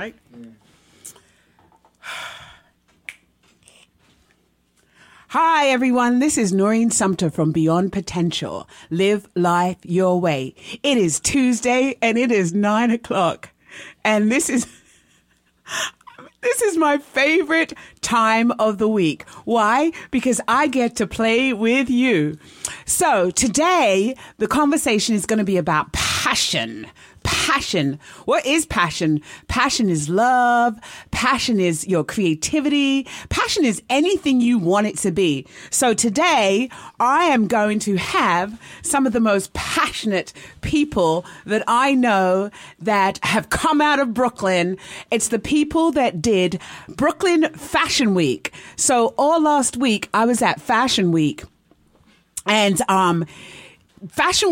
mic? Yeah. Hi, everyone. This is Noreen Sumter from Beyond Potential. Live life your way. It is Tuesday and it is 9 o'clock. And this is my favorite time of the week. Why? Because I get to play with you. So today, the conversation is going to be about passion. Passion. What is passion? Passion is love. Passion is your creativity. Passion is anything you want it to be. So today, I am going to have some of the most passionate people that I know that have come out of Brooklyn. It's the people that did Brooklyn Fashion Week. So all last week, I was at Fashion Week. And Fashion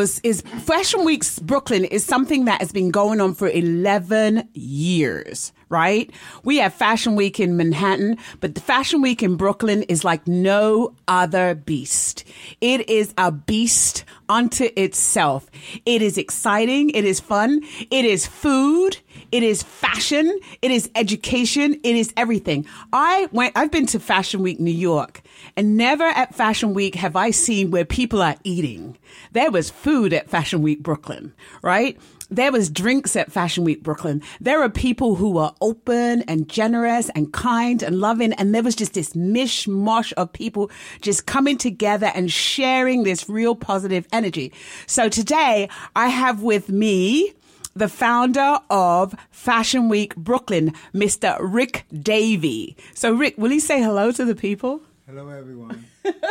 Week's Brooklyn is something that has been going on for 11 years, right? We have Fashion Week in Manhattan, but the Fashion Week in Brooklyn is like no other beast. It is a beast unto itself. It is exciting. It is fun. It is food. It is fashion. It is education. It is everything. I've been to Fashion Week New York, and never at Fashion Week have I seen where people are eating. There was food at Fashion Week Brooklyn, right? There was drinks at Fashion Week Brooklyn. There were people who were open and generous and kind and loving. And there was just this mishmash of people just coming together and sharing this real positive energy. So today I have with me the founder of Fashion Week Brooklyn, Mr. Rick Davey. So Rick, will you say hello to the people? Hello, everyone.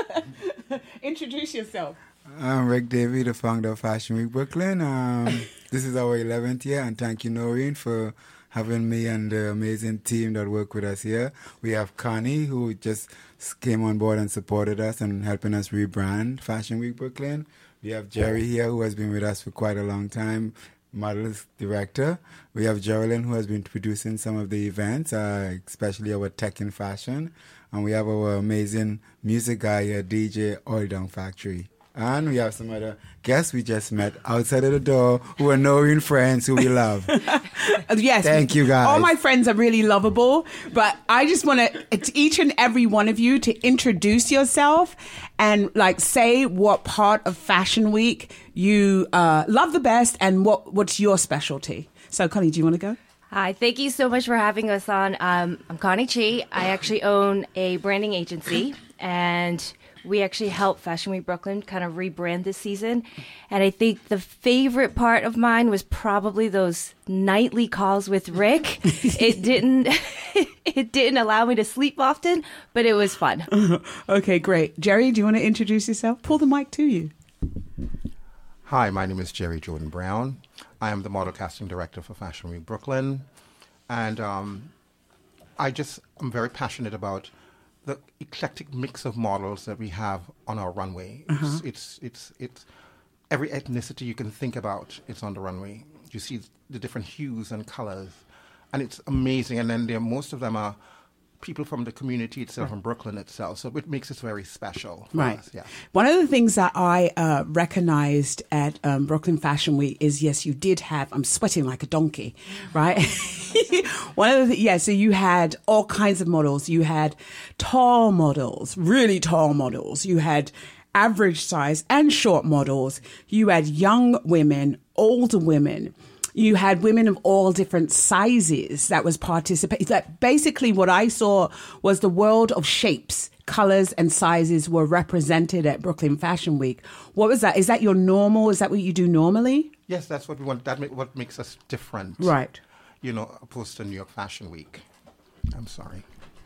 Introduce yourself. I'm Rick Davey, the founder of Fashion Week Brooklyn. This is our 11th year, and thank you, Noreen, for having me and the amazing team that work with us here. We have Connie, who just came on board and supported us and helping us rebrand Fashion Week Brooklyn. We have Jerry here, who has been with us for quite a long time, models director. We have Geraldine, who has been producing some of the events, especially our Tech in Fashion. And we have our amazing music guy here, DJ Oil Down Factory. And we have some other guests we just met outside of the door who are Noreen friends who we love. Yes. Thank you, guys. All my friends are really lovable, but I just want to each and every one of you to introduce yourself and say what part of Fashion Week you love the best and what's your specialty. So, Connie, do you want to go? Hi, thank you so much for having us on. I'm Connie Chi. I actually own a branding agency, and we actually helped Fashion Week Brooklyn kind of rebrand this season. And I think the favorite part of mine was probably those nightly calls with Rick. It didn't allow me to sleep often, but it was fun. Okay, great. Jerry, do you want to introduce yourself? Pull the mic to you. Hi, my name is Jerry Jordan Brown. I am the model casting director for Fashion Week Brooklyn. And I'm very passionate about the eclectic mix of models that we have on our runway. Uh-huh. It's every ethnicity you can think about, it's on the runway. You see the different hues and colors, and it's amazing. And then most of them are people from the community itself, from Brooklyn itself. So it makes it very special for us. Yeah. One of the things that I recognized at Brooklyn Fashion Week is, yes, you did have, I'm sweating like a donkey, right? So you had all kinds of models. You had tall models, really tall models. You had average size and short models. You had young women, older women. You had women of all different sizes that was participating. That basically what I saw was the world of shapes, colors and sizes were represented at Brooklyn Fashion Week. What was that? Is that your normal? Is that what you do normally? Yes, that's what we want. What makes us different. Right. Opposed to New York Fashion Week. I'm sorry.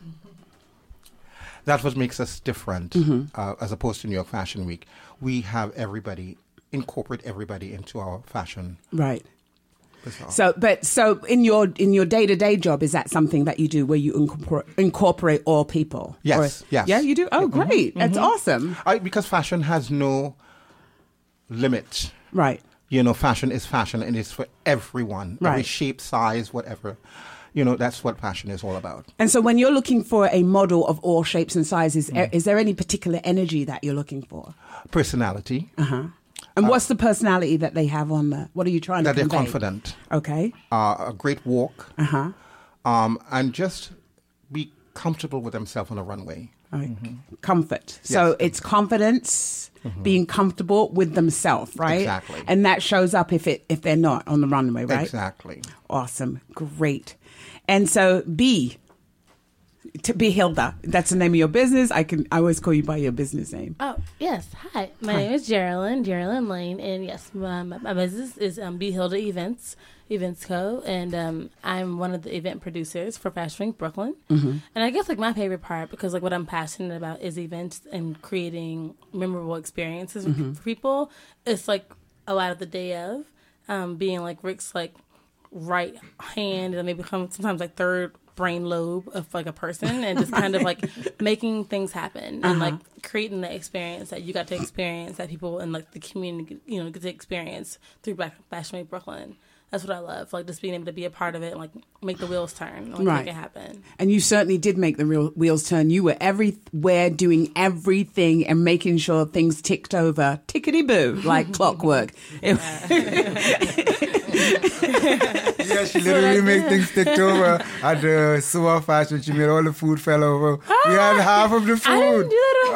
That's what makes us different, as opposed to New York Fashion Week. We have incorporate everybody into our fashion. Right. So in your day-to-day job, is that something that you do where you incorporate all people? Yes, yes. Yeah, you do? Oh, great. That's awesome. Because fashion has no limit. Right. Fashion is fashion and it's for everyone. Right. Every shape, size, whatever. That's what fashion is all about. And so when you're looking for a model of all shapes and sizes, is there any particular energy that you're looking for? Personality. Uh-huh. And what's the personality that they have on the? What are you trying to convey? That they're confident. Okay. A great walk. Uh-huh. And just be comfortable with themselves on the runway. Comfort. So it's confidence, being comfortable with themselves, right? Exactly. And that shows up if they're not on the runway, right? Exactly. Awesome. Great. And so B Hilda. That's the name of your business. I always call you by your business name. Oh, yes. Hi. My name is Geraldine Lane. And yes, my business is B Hilda Events Co. And I'm one of the event producers for Fashion Week Brooklyn. And I guess like my favorite part, because like what I'm passionate about is events and creating memorable experiences for people. It's like a lot of the day of being like Rick's like right hand and maybe sometimes like third brain lobe of like a person, and just kind of like making things happen and like creating the experience that you got to experience, that people in like the community, you know, get to experience through Fashion Week Brooklyn. That's what I love, like just being able to be a part of it and like make the wheels turn and like, make it happen. And you certainly did make the real wheels turn. You were everywhere doing everything and making sure things ticked over, tickety-boo, like clockwork. Yeah, she literally made things tick over at the Sewer Fashion. She made all the food fell over. We had half of the food. I didn't do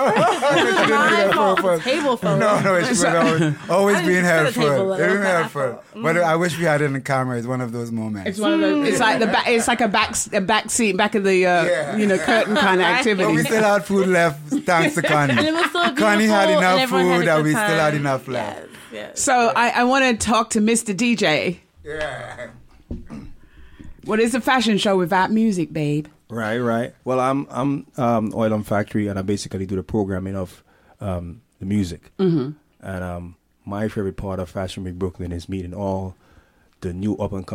that on purpose. Table fell over. No, it's always being helpful. table, helpful. But I wish we had it in the camera. It's one of those moments. It's one of those. It's like it's like a back seat, back of the curtain kind of activity. But we still had food left, thanks to Connie. And it was so Connie had enough food that we time. still had enough left. Yes. So I want to talk to Mr. DJ. Yeah. What is a fashion show without music, babe? Right. Well, I'm Oil Factory, and I basically do the programming of the music. And my favorite part of Fashion Week Brooklyn is meeting all the new up and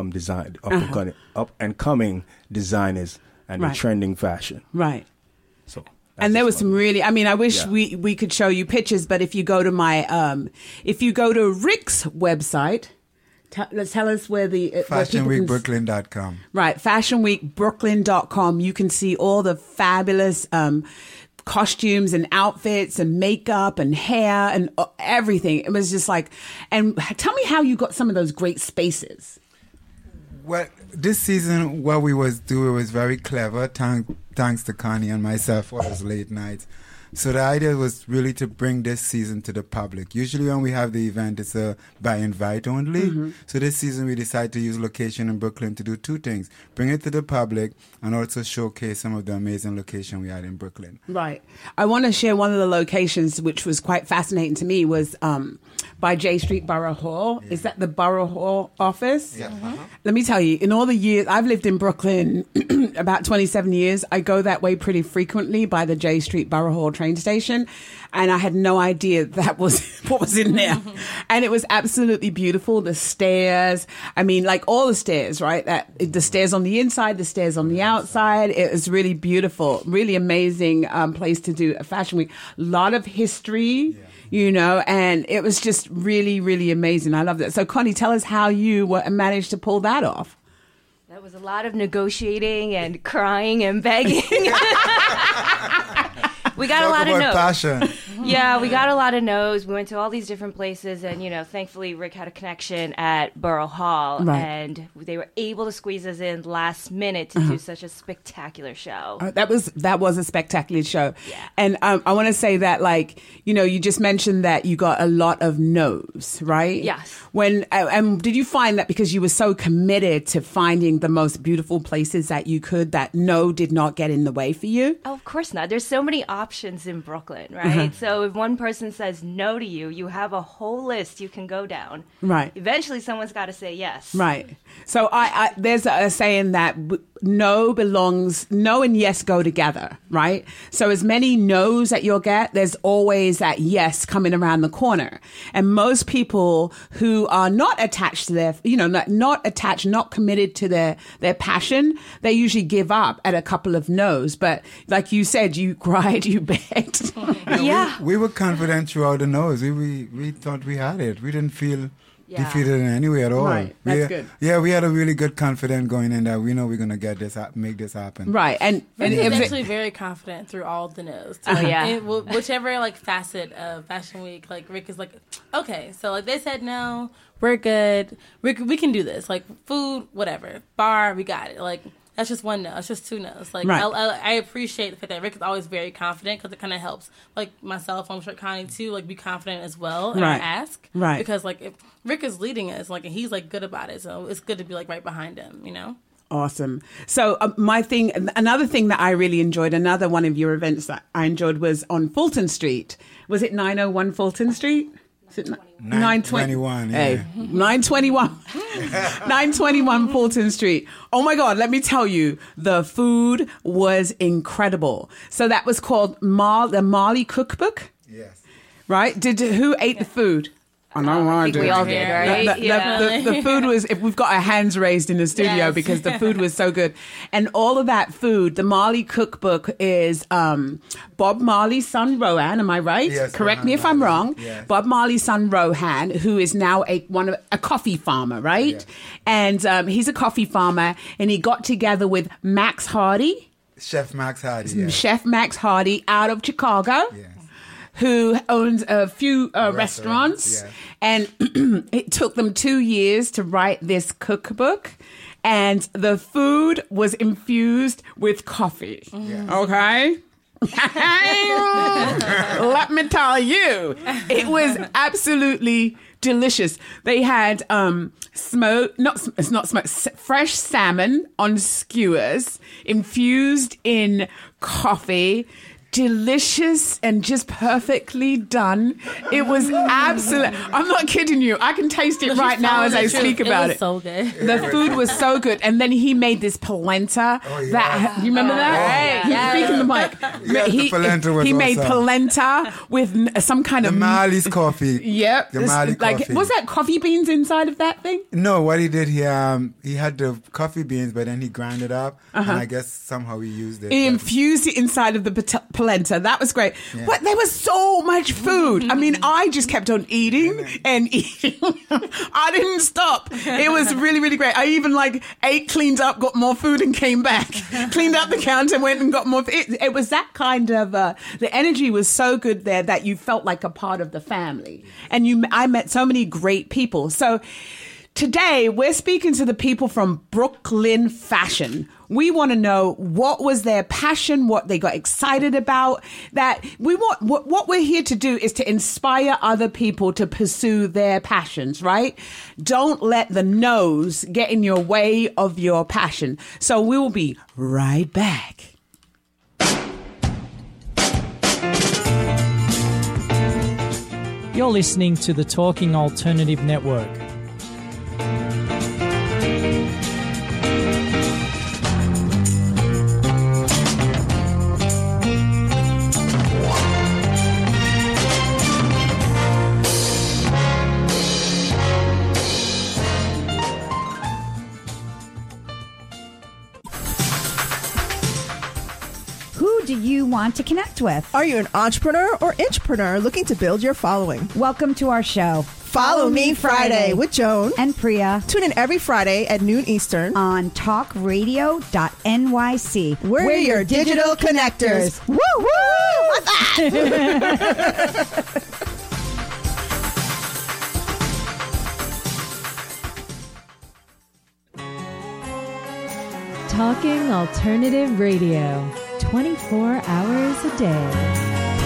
coming designers and the trending fashion. Right. So. And there was some really, I mean, I wish we could show you pictures, but if you go to if you go to Rick's website, let's tell us where the FashionWeekBrooklyn.com. Right, FashionWeekBrooklyn.com. You can see all the fabulous costumes and outfits and makeup and hair and everything. It was just like, and tell me how you got some of those great spaces. Well, this season, what we was doing was very clever. Thanks to Connie and myself for those late nights. So the idea was really to bring this season to the public. Usually when we have the event, it's by invite only. So this season we decided to use location in Brooklyn to do two things. Bring it to the public and also showcase some of the amazing location we had in Brooklyn. Right. I want to share one of the locations which was quite fascinating to me was by J Street Borough Hall. Yeah. Is that the Borough Hall office? Yeah. Let me tell you, in all the years, I've lived in Brooklyn about 27 years. I go that way pretty frequently by the J Street Borough Hall train station. And I had no idea that was what was in there. And it was absolutely beautiful. The stairs, I mean, like all the stairs, right? The stairs on the inside, the stairs on the outside. It was really beautiful, really amazing place to do a fashion week. A lot of history. Yeah. You know, and it was just really, really amazing. I love that. So, Connie, tell us how you managed to pull that off. That was a lot of negotiating and crying and begging. We got a lot of no's. Passion. Yeah, we got a lot of no's. We went to all these different places, and thankfully Rick had a connection at Borough Hall, and they were able to squeeze us in last minute to do such a spectacular show. That was a spectacular show. Yeah. And I want to say that, you just mentioned that you got a lot of no's, right? Yes. And did you find that because you were so committed to finding the most beautiful places that you could, that no did not get in the way for you? Oh, of course not. There's so many options in Brooklyn, right? So if one person says no to you, you have a whole list you can go down. Right. Eventually, someone's got to say yes. Right. So there's a saying that no and yes go together, right? So as many no's that you'll get, there's always that yes coming around the corner. And most people who are not attached to their, not committed to their passion, they usually give up at a couple of no's. But like you said, you cried, you begged. Yeah. We were confident throughout the no's. We thought we had it. We didn't feel defeated in any way at all. Right. That's good. Yeah, we had a really good confidence going in that we know we're gonna get this, make this happen. Right, and Rick it is was actually very confident through all the no's. Oh, yeah. Whichever like facet of Fashion Week, like Rick is like, okay, so like they said no, we're good. We can do this. Like food, whatever, bar, we got it. Like that's just one no. It's just two no's. Like Right. I appreciate the fact that Rick is always very confident because it kind of helps. Like myself, I'm sure Connie too. Like be confident as well and Right. ask. Right. Because like if Rick is leading us, like and he's like good about it, so it's good to be like right behind him. You know. awesome. So another thing that I really enjoyed, another one of your events that I enjoyed was on Fulton Street. Was it 901 Fulton Street? Is it 921, yeah. Hey, 921. 921 Fulton Street. Oh my God, let me tell you, the food was incredible. So that was called the Marley Cookbook, Yes. right? Who ate the food? I know I I think we all did, right? The food was, if we've got our hands raised in the studio Yes. because the food was so good. And all of that food, the Marley Cookbook is Bob Marley's son, Rohan, am I right? Yes, Correct me Rohan if I'm Marley, wrong. yes. Bob Marley's son, Rohan, who is now a coffee farmer, right? Yes. And he's a coffee farmer, and he got together with Max Hardy, Chef Max Hardy. Yes. Chef Max Hardy out of Chicago. Yes. Who owns a few restaurants. Yes. And it took them 2 years to write this cookbook. And the food was infused with coffee. Yes. Okay? Let me tell you, it was absolutely delicious. They had fresh salmon on skewers infused in coffee. Delicious and just perfectly done. It was absolute. I'm not kidding you. I can taste it right now as I speak about it. So good. The food was so good, and then he made this polenta. Oh, yeah. That you remember that? Oh, yeah. Speaking the mic, Yes, the polenta was he made awesome. polenta with some kind The of Marley's coffee. Yep, The Marley like coffee. was that coffee beans inside of that thing? No, what he did, he had the coffee beans, but then he ground it up, and I guess somehow he used it. He but- infused it inside of the polenta. That was great. Yeah. But there was so much food. I mean, I just kept on eating and eating. I didn't stop. It was really, really great. I even ate, cleaned up, got more food and came back. Cleaned up the counter, went and got more. It was that kind of, the energy was so good there that you felt like a part of the family. And I met so many great people. So today we're speaking to the people from Brooklyn Fashion. We want to know what was their passion, what they got excited about. That we want, what we're here to do is to inspire other people to pursue their passions, right? Don't let the no's get in your way of your passion. So we will be right back. You're listening to the Talking Alternative Network. Who do you want to connect with? Are you an entrepreneur or intrapreneur looking to build your following? Welcome to our show. Follow Me Friday with Joan and Priya. Tune in every Friday at noon Eastern on talkradio.nyc. We're your digital connectors. Woo woo! What's that? Talking Alternative Radio, 24 hours a day.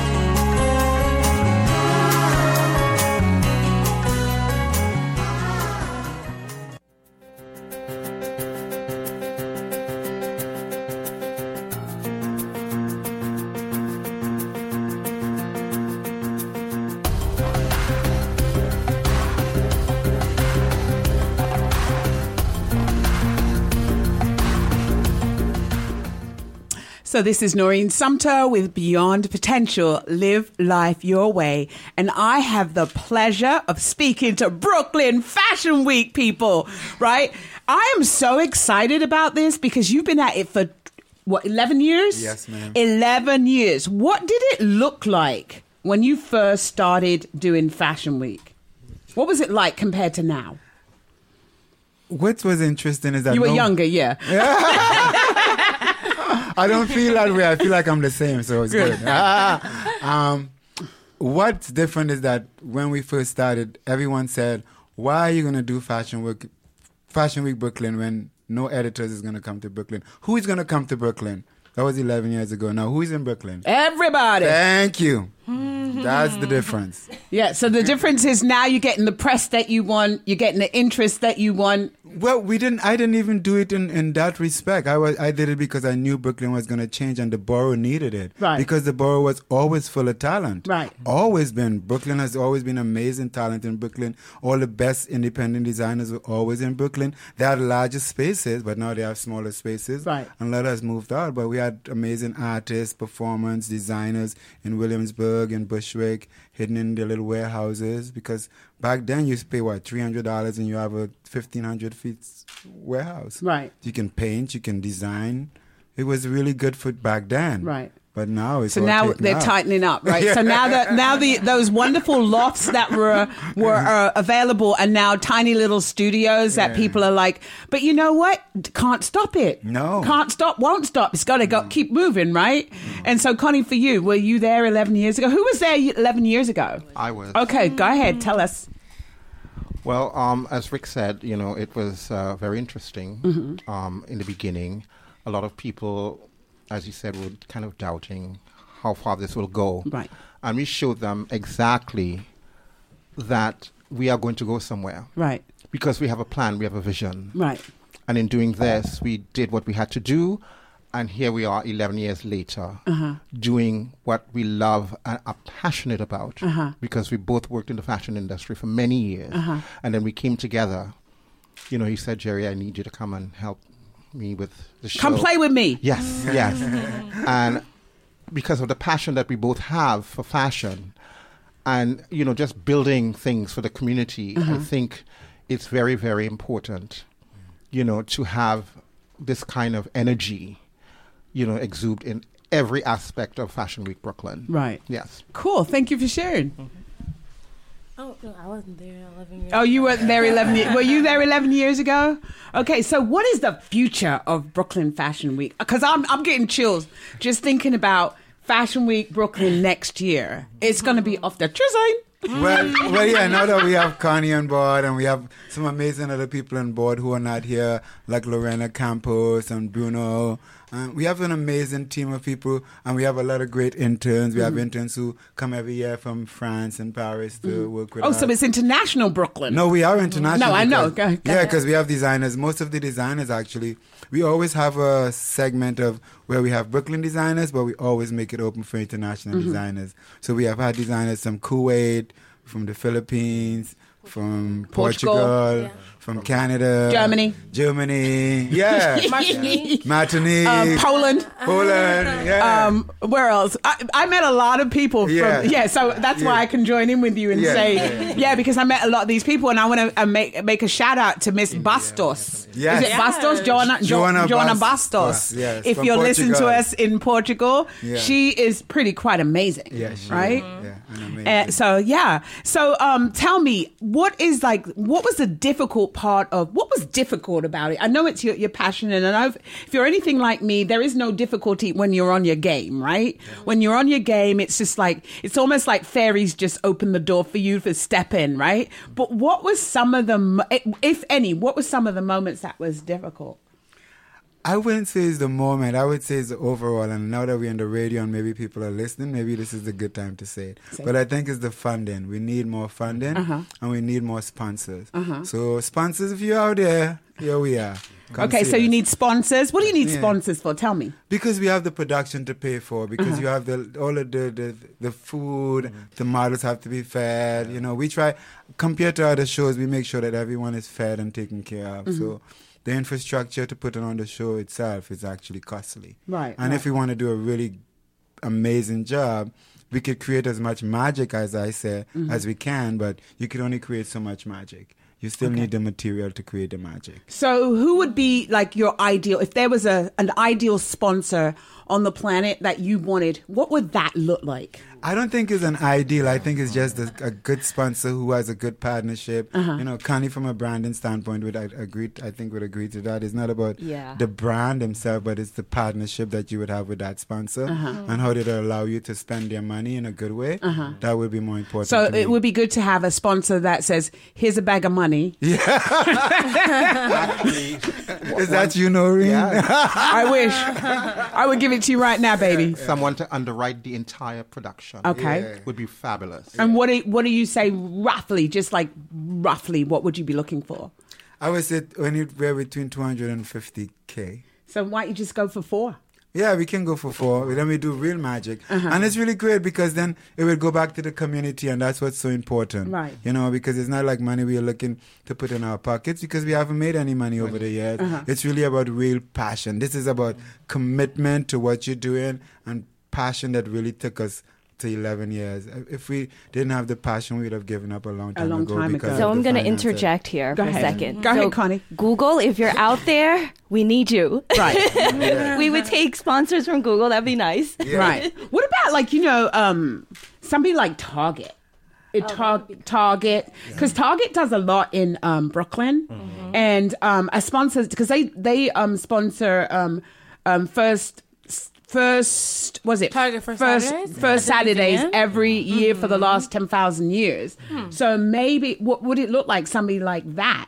So this is Noreen Sumter with Beyond Potential, Live Life Your Way. And I have the pleasure of speaking to Brooklyn Fashion Week people, right? I am so excited about this because you've been at it for, 11 years? Yes, ma'am. 11 years. What did it look like when you first started doing Fashion Week? What was it like compared to now? What was interesting is that You were younger, yeah. I don't feel that way. I feel like I'm the same, so it's good. What's different is that when we first started, everyone said, why are you going to do Fashion Week Brooklyn when no editors is going to come to Brooklyn? Who is going to come to Brooklyn? That was 11 years ago. Now, who is in Brooklyn? Everybody. Thank you. That's the difference. Yeah, so the difference is now you're getting the press that you want, you're getting the interest that you want. Well, I didn't even do it in that respect. I did it because I knew Brooklyn was going to change and the borough needed it. Right. Because the borough was always full of talent. Right. Always been. Brooklyn has always been amazing talent in Brooklyn. All the best independent designers were always in Brooklyn. They had larger spaces, but now they have smaller spaces. Right. And a lot has moved out, but we had amazing artists, performance, designers in Williamsburg and Bushwick, hidden in their little warehouses, because back then you pay $300 and you have a 1,500 feet warehouse. Right. You can paint, you can design. It was really good for back then. Right. But now it's So all now taken they're out. tightening up, right? So now those wonderful lofts that were available are now tiny little studios that people are like, but you know what? Can't stop it. No. Can't stop, won't stop. It's got to keep moving, right? And so, Connie, for you, were you there 11 years ago? Who was there 11 years ago? I was. Okay, go ahead. Tell us. Well, as Rick said, it was very interesting in the beginning. A lot of people, as you said, were kind of doubting how far this will go. Right. And we showed them exactly that we are going to go somewhere. Right. Because we have a plan, we have a vision. Right. And in doing this, we did what we had to do. And here we are 11 years later doing what we love and are passionate about because we both worked in the fashion industry for many years. And then we came together. He said, Jerry, I need you to come and help me with the show. Come play with me. Yes, yes. And because of the passion that we both have for fashion and, just building things for the community, I think it's very, very important, to have this kind of energy exude in every aspect of Fashion Week Brooklyn. Right. Yes. Cool. Thank you for sharing. Oh, no, I wasn't there 11 years Oh, you ago. weren't there 11 years. Were you there 11 years ago? Okay, so what is the future of Brooklyn Fashion Week? Because I'm getting chills just thinking about Fashion Week Brooklyn next year. It's going to be off the chisel. Well, yeah, now that we have Connie on board and we have some amazing other people on board who are not here, like Lorena Campos and Bruno. We have an amazing team of people, and we have a lot of great interns. We have interns who come every year from France and Paris to work with us. Oh, so it's international Brooklyn. No, we are international. No, I know. Because, Go yeah, because we have designers. Most of the designers, actually, we always have a segment of where we have Brooklyn designers, but we always make it open for international designers. So we have had designers from Kuwait, from the Philippines, from Portugal, from Canada, Germany, yeah, Martinique, Poland, yeah. Where else? I met a lot of people from, so that's why I can join in with you and say, because I met a lot of these people, and I want to make a shout out to Miss Bastos. Yes. Is it Bastos? Joanna Bastos. Yes, if you're listening to us in Portugal, she is quite amazing. Yeah, right? Yeah, So tell me, what was the difficult part of, what was difficult about it? I know it's your passion, and I know if you're anything like me, there is no difficulty when you're on your game, right? Yeah. When you're on your game, it's just like, it's almost like fairies just open the door for you to step in, right? But what was some of the, if any, what was some of the moments that was difficult? I wouldn't say it's the moment. I would say it's the overall. And now that we're on the radio and maybe people are listening, maybe this is a good time to say it. But I think it's the funding. We need more funding and we need more sponsors. So sponsors, if you're out there, here we are. Okay, so you need sponsors. What do you need sponsors for? Tell me. Because we have the production to pay for. Because you have all of the food. The models have to be fed. We try, compared to other shows, we make sure that everyone is fed and taken care of. So the infrastructure to put on the show itself is actually costly. Right. And if we want to do a really amazing job, we could create as much magic, as I say, as we can, but you can only create so much magic. You still need the material to create the magic. So who would be like your ideal, if there was an ideal sponsor on the planet that you wanted, what would that look like? I don't think it's an ideal. I think it's just a good sponsor who has a good partnership. You know, Connie, from a branding standpoint, would agree to that. It's not about the brand himself, but it's the partnership that you would have with that sponsor and how they allow you to spend their money in a good way. That would be more important. So to me. it would be good to have a sponsor that says, "Here's a bag of money." Yeah. Is that you, Noreen? Yeah. I wish I would give it to you right now, baby. Someone to underwrite the entire production. Okay. Would be fabulous. And what do you say roughly, just like roughly, what would you be looking for? I would say we're between 250K. So why don't you just go for 4? Yeah, we can go for 4. Then we do real magic. And it's really great because then it will go back to the community, and that's what's so important. Right. You know, because it's not like money we are looking to put in our pockets because we haven't made any money over the years. It's really about real passion. This is about commitment to what you're doing and passion that really took us to 11 years. If we didn't have the passion, we would have given up a long time ago. So I'm going to interject here for a second. Go ahead, Connie. Google, if you're out there, we need you. Right. We would take sponsors from Google. That'd be nice. Yeah. Right. What about somebody like Target? Target, because Target does a lot in Brooklyn, and a sponsor, because they sponsor First Saturdays every year for the last 10,000 years. So maybe what would it look like? Somebody like that,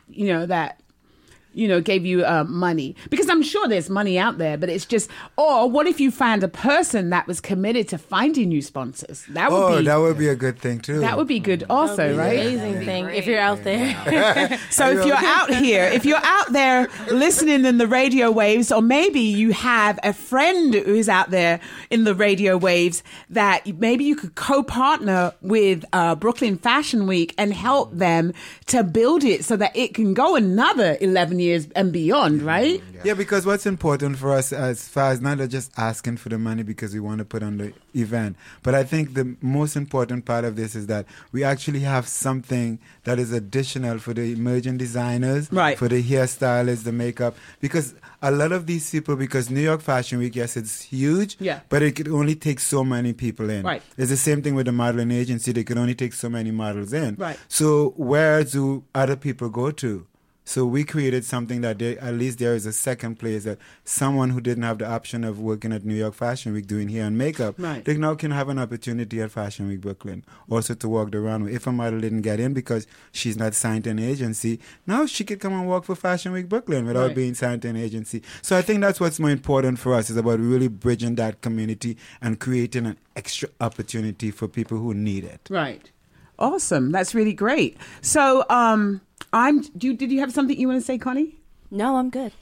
gave you money, because I'm sure there's money out there, but it's just, or what if you found a person that was committed to finding you sponsors? That would be a good thing too. That would be good also, right? Amazing thing if you're out there. So if you're out there listening in the radio waves, or maybe you have a friend who's out there in the radio waves, that maybe you could co-partner with Brooklyn Fashion Week and help them to build it so that it can go another 11 years and beyond, right? Yeah, because what's important for us as far as not just asking for the money because we want to put on the event, but I think the most important part of this is that we actually have something that is additional for the emerging designers, right, for the hairstylists, the makeup, because a lot of these people, because New York Fashion Week, yes, it's huge, but it could only take so many people in. Right. It's the same thing with the modeling agency. They could only take so many models in. Right. So where do other people go to? So we created something that at least there is a second place that someone who didn't have the option of working at New York Fashion Week doing hair and makeup, they now can have an opportunity at Fashion Week Brooklyn also to walk the runway. If a model didn't get in because she's not signed to an agency, now she could come and walk for Fashion Week Brooklyn without being signed to an agency. So I think that's what's more important for us, is about really bridging that community and creating an extra opportunity for people who need it. Right. Awesome. That's really great. So, did you have something you want to say, Connie? No, I'm good.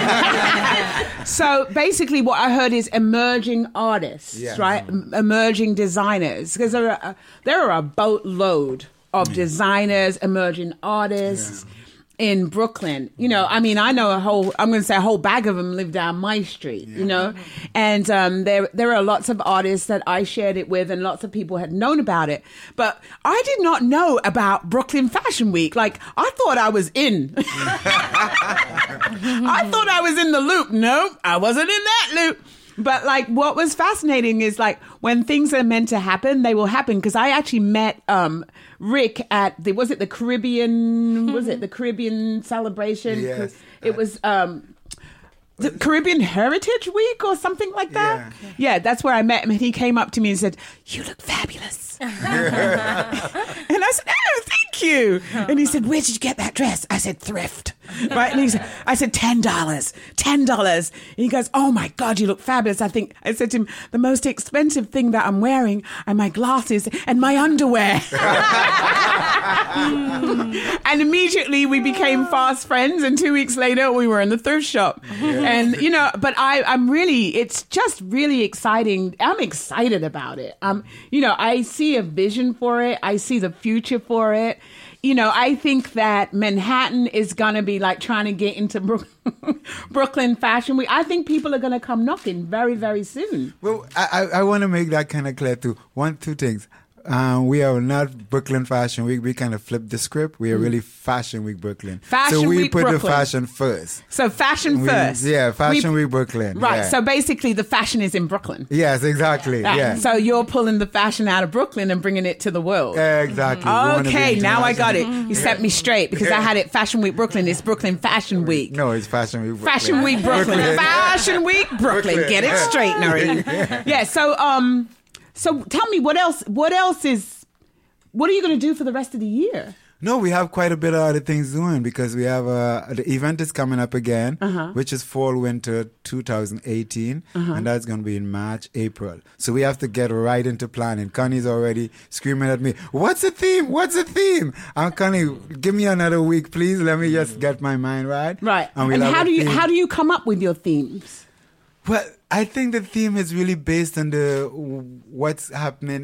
So basically what I heard is emerging artists, right? Emerging designers. Because there are a boatload of designers, emerging artists in Brooklyn. I know a whole bag of them live down my street, and there are lots of artists that I shared it with, and lots of people had known about it. But I did not know about Brooklyn Fashion Week. Like, I thought I was in. I thought I was in the loop. No, I wasn't in that loop. But like, what was fascinating is like, when things are meant to happen, they will happen. Because I actually met Rick at the Caribbean celebration? Yes. It was the Caribbean Heritage Week or something like that. Yeah, that's where I met him, and he came up to me and said, "You look fabulous." And I said, "Oh, thank you." And he said, "Where did you get that dress?" I said, "Thrift." Right? And I said, $10. And he goes, "Oh my God, you look fabulous." I said to him, "The most expensive thing that I'm wearing are my glasses and my underwear." And immediately we became fast friends, and 2 weeks later we were in the thrift shop. And but it's just really exciting. I'm excited about it. I see a vision for it. I see the future for it. I think that Manhattan is going to be like trying to get into Brooklyn Fashion Week. I think people are going to come knocking very, very soon. Well, I want to make that kind of clear too. Two things. We are not Brooklyn Fashion Week. We kind of flipped the script. We are really Fashion Week Brooklyn. Fashion so we Week put Brooklyn. the fashion first. So fashion first. Yeah, Fashion Week Brooklyn. Right. Yeah. So basically the fashion is in Brooklyn. Yes, exactly. Right. Yeah. So you're pulling the fashion out of Brooklyn and bringing it to the world. Exactly. We wanna Okay, be now I got it. international. You set me straight because I had it Fashion Week Brooklyn. It's Brooklyn Fashion Week. No, it's Fashion Week Brooklyn. Fashion Week Brooklyn. Fashion Week Brooklyn. Get it straight, Noreen. Yeah. So tell me what else are you going to do for the rest of the year? No, we have quite a bit of other things doing because we have the event is coming up again, which is Fall Winter 2018, and that's going to be in March, April. So we have to get right into planning. Connie's already screaming at me, "What's the theme? What's the theme?" And Connie, give me another week, please. Let me just get my mind right. Right. And, And how do you come up with your themes? Well, I think the theme is really based on what's happening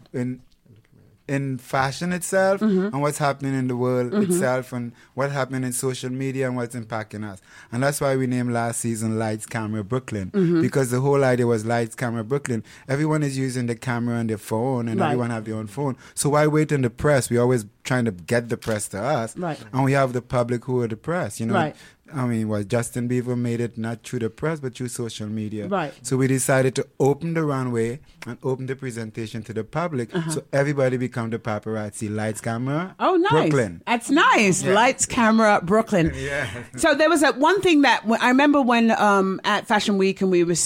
in fashion itself and what's happening in the world itself and what's happening in social media and what's impacting us. And that's why we named last season Lights, Camera, Brooklyn, because the whole idea was Lights, Camera, Brooklyn. Everyone is using the camera on their phone and everyone have their own phone. So why wait in the press? We're always trying to get the press to us. Right. And we have the public who are the press, you know. Right. I mean, Justin Bieber made it not through the press, but through social media. Right. So we decided to open the runway and open the presentation to the public, so everybody become the paparazzi. Lights, camera. Oh, nice. Brooklyn. That's nice. Yeah. Lights, camera, Brooklyn. Yeah. So there was one thing that I remember when at Fashion Week and we were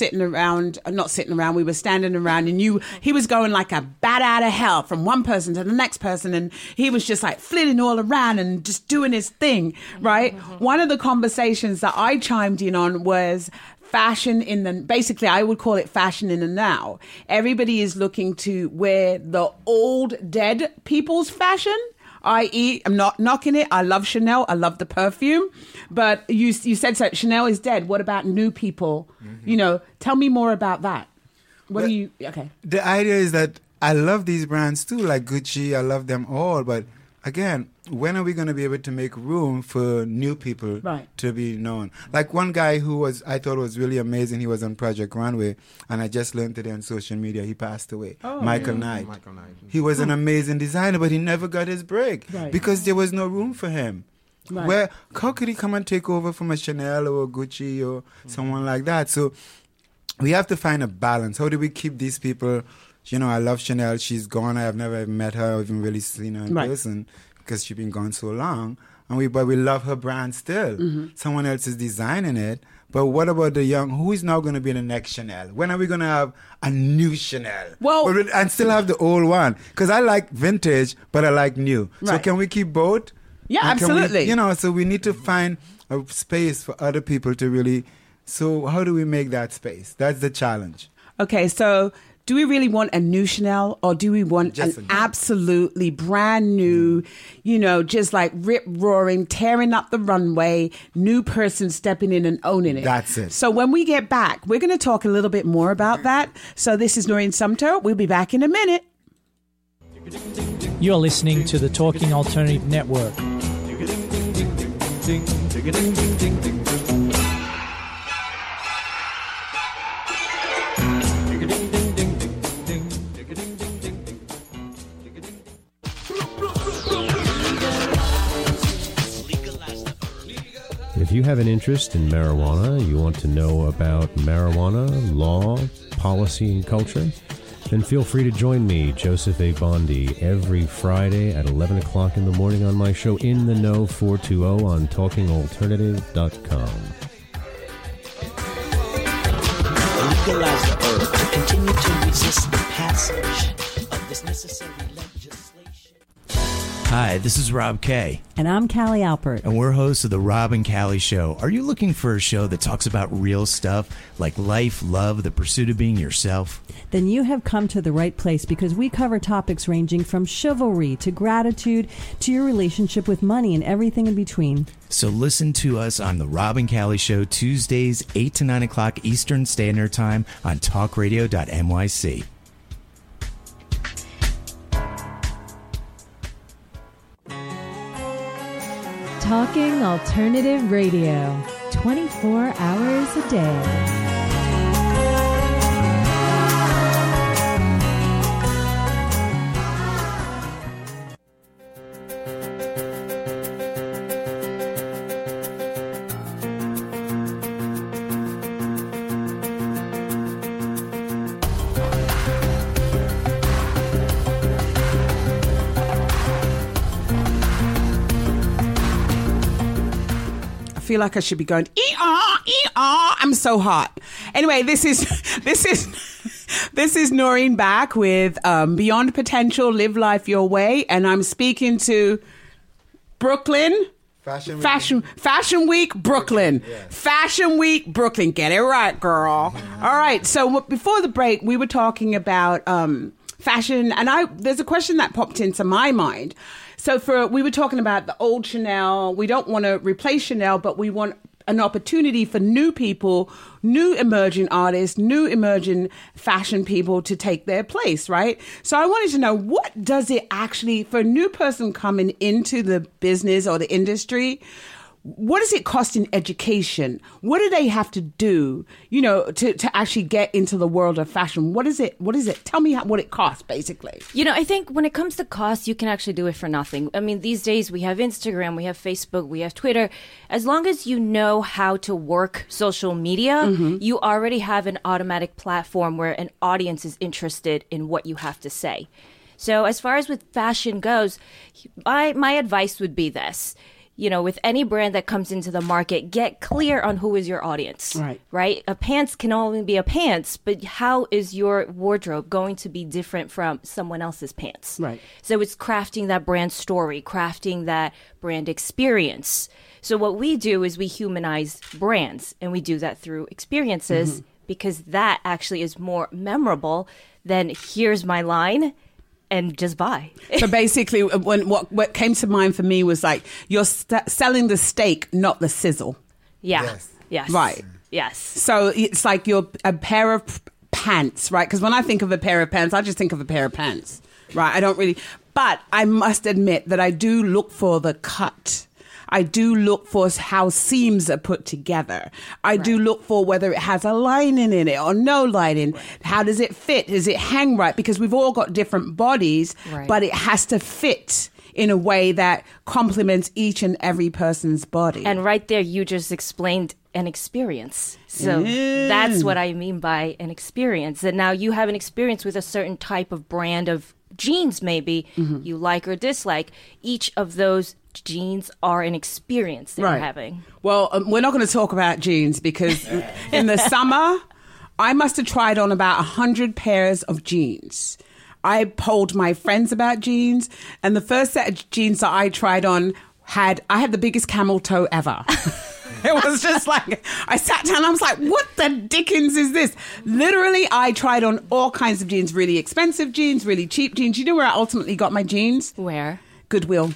we were standing around and he was going like a bat out of hell from one person to the next person and he was just like flitting all around and just doing his thing, right? One of the conversations that I chimed in on was fashion basically I would call it fashion in the now. Everybody is looking to wear the old dead people's fashion, i.e. I'm not knocking it. I love Chanel. I love the perfume. But you said so Chanel is dead. What about new people? You know, tell me more about that. Okay. The idea is that I love these brands too, like Gucci. I love them all. But again, when are we going to be able to make room for new people to be known? Like one guy who I thought was really amazing. He was on Project Runway, and I just learned today on social media he passed away. Michael Knight. He was an amazing designer, but he never got his break because there was no room for him. Right. How could he come and take over from a Chanel or a Gucci or someone like that? So we have to find a balance. How do we keep these people? You know, I love Chanel. She's gone. I have never even met her or even really seen her in person because she's been gone so long. But we love her brand still. Someone else is designing it. But what about the young? Who is now going to be the next Chanel? When are we going to have a new Chanel? And still have the old one? Because I like vintage, but I like new. So can we keep both? Yeah, absolutely. So we need to find a space for other people to really. So how do we make that space? That's the challenge. Okay, so do we really want a new Chanel or do we want an absolutely brand new, just like rip-roaring, tearing up the runway, new person stepping in and owning it? That's it. So when we get back, we're going to talk a little bit more about that. So this is Noreen Sumter. We'll be back in a minute. You're listening to the Talking Alternative Network. If you have an interest in marijuana, you want to know about marijuana, law, policy, and culture, then feel free to join me, Joseph A. Bondi, every Friday at 11 o'clock in the morning on my show In the Know 420 on TalkingAlternative.com. Legalize the herb to continue to resist the passage of this necessary legislation. Hi, this is Rob Kay. And I'm Callie Alpert. And we're hosts of The Rob and Callie Show. Are you looking for a show that talks about real stuff like life, love, the pursuit of being yourself? Then you have come to the right place because we cover topics ranging from chivalry to gratitude to your relationship with money and everything in between. So listen to us on The Rob and Callie Show, Tuesdays, 8 to 9 o'clock Eastern Standard Time on talkradio.nyc. Talking Alternative Radio, 24 hours a day. feel like I should be going, ee-ah, ee-ah. I'm so hot. Anyway, this is Noreen back with Beyond Potential, Live Life Your Way. And I'm speaking to Brooklyn. Fashion Week, Brooklyn. Yeah. Fashion Week, Brooklyn. Get it right, girl. All right. So before the break, we were talking about fashion. And there's a question that popped into my mind. So we were talking about the old Chanel. We don't want to replace Chanel, but we want an opportunity for new people, new emerging artists, new emerging fashion people to take their place, right? So I wanted to know, what does it actually, for a new person coming into the business or the industry, what does it cost in education? What do they have to do, to actually get into the world of fashion? What is it? Tell me what it costs, basically. I think when it comes to cost, you can actually do it for nothing. I mean, these days we have Instagram, we have Facebook, we have Twitter. As long as you know how to work social media, you already have an automatic platform where an audience is interested in what you have to say. So as far as with fashion goes, my advice would be this. With any brand that comes into the market, get clear on who is your audience, right? A pants can only be a pants, but how is your wardrobe going to be different from someone else's pants? Right. So it's crafting that brand story, crafting that brand experience. So what we do is we humanize brands, and we do that through experiences because that actually is more memorable than here's my line and just buy. So basically, what came to mind for me was like, you're selling the steak, not the sizzle. Yeah. Yes. Right. Yes. So it's like you're a pair of pants, right? Because when I think of a pair of pants, I just think of a pair of pants, right? I don't really. But I must admit that I do look for the cut. I do look for how seams are put together. I do look for whether it has a lining in it or no lining. How does it fit? Does it hang right? Because we've all got different bodies, but it has to fit in a way that complements each and every person's body. And right there, you just explained an experience. So that's what I mean by an experience. And now you have an experience with a certain type of brand of jeans, maybe you like or dislike. Each of those jeans are an experience that you're having. Well, we're not going to talk about jeans because in the summer, I must have tried on about 100 pairs of jeans. I polled my friends about jeans, and the first set of jeans that I tried on had the biggest camel toe ever. It was just like, I sat down and I was like, what the dickens is this? Literally, I tried on all kinds of jeans, really expensive jeans, really cheap jeans. You know where I ultimately got my jeans? Where? Goodwill.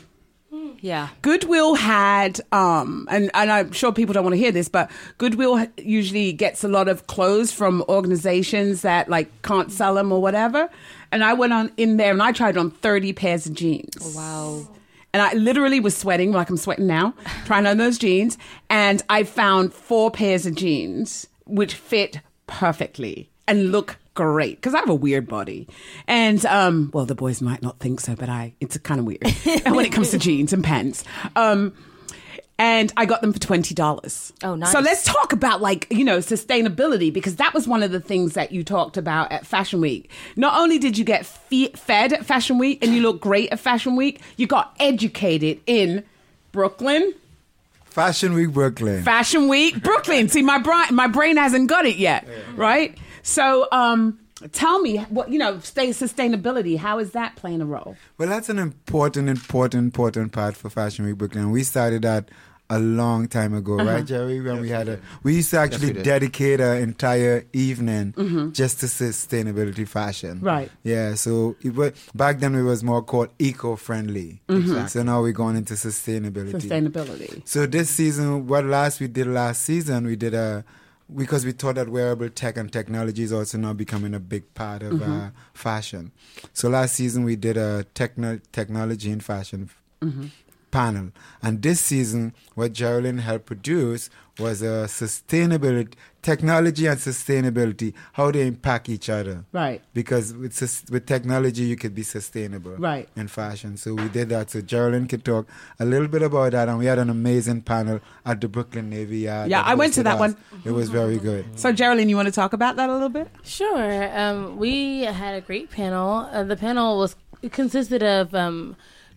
Yeah. Goodwill had, and I'm sure people don't want to hear this, but Goodwill usually gets a lot of clothes from organizations that like can't sell them or whatever. And I went on in there and I tried on 30 pairs of jeans. Oh, wow. And I literally was sweating like I'm sweating now, trying on those jeans. And I found 4 pairs of jeans which fit perfectly and look great because I have a weird body. And, well, the boys might not think so, but it's kind of weird when it comes to jeans and pants. And I got them for $20. Oh, nice. So let's talk about sustainability, because that was one of the things that you talked about at Fashion Week. Not only did you get fed at Fashion Week and you look great at Fashion Week, you got educated in Brooklyn. Fashion Week, Brooklyn. Fashion Week, Brooklyn. See, my brain hasn't got it yet, right? So tell me, sustainability, how is that playing a role? Well, that's an important part for Fashion Week Brooklyn. We started that a long time ago, right, Jerry? When we used to actually dedicate an entire evening just to sustainability fashion. Right. Yeah, so back then it was more called eco-friendly. Exactly. So now we're going into sustainability. So this season, last season, we did because we thought that wearable tech and technology is also now becoming a big part of fashion. So last season we did a technology in fashion panel. And this season, what Geraldine helped produce was a technology and sustainability, how they impact each other. Right. Because with technology, you could be sustainable in fashion. So we did that. So Geraldine could talk a little bit about that. And we had an amazing panel at the Brooklyn Navy Yard. Yeah, I went to that one. It was very good. So Geraldine, you want to talk about that a little bit? Sure. We had a great panel. The panel consisted of